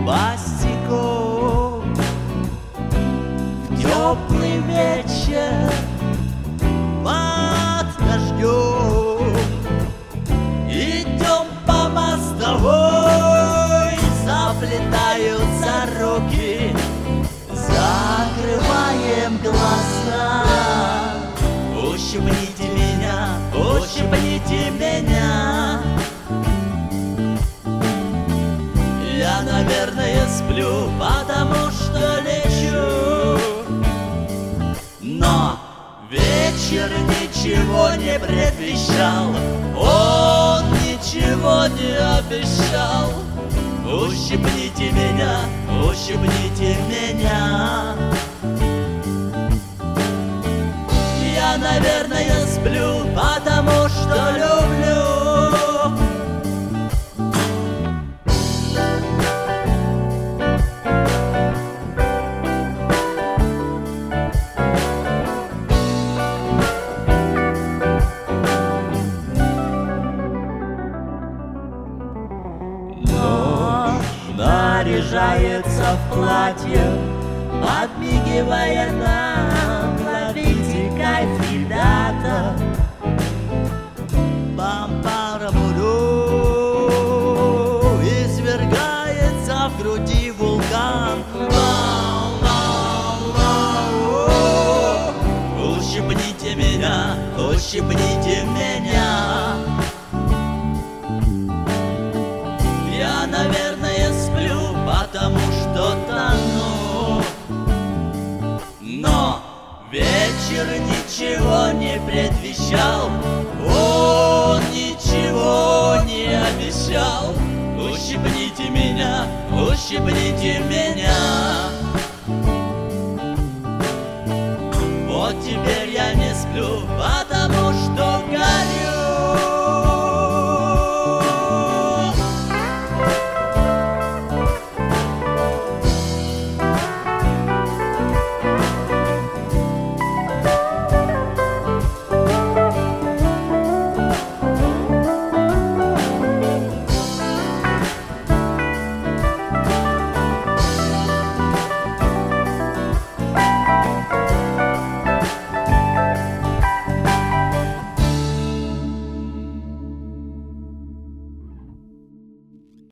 босиком в теплый вечер под дождем. Идем по мостовой, заплетаются руки, закрываем глаза. Ущипните меня, ущипните меня. Я, наверное, сплю, потому что лечу. Но вечер ничего не предвещал, он ничего не обещал. Ущипните меня, ущипните меня. Я, наверное, сплю, потому что люблю. Наряжается в платье, подмигивая нам. Ловите кайф, ребята. Бам-парабуру, извергается в груди вулкан. Ущипните меня, ущипните меня. Я, наверное, сплю, потому что тону. Но вечер ничего не предвещал, он ничего не обещал. Ущипните меня, ущипните меня.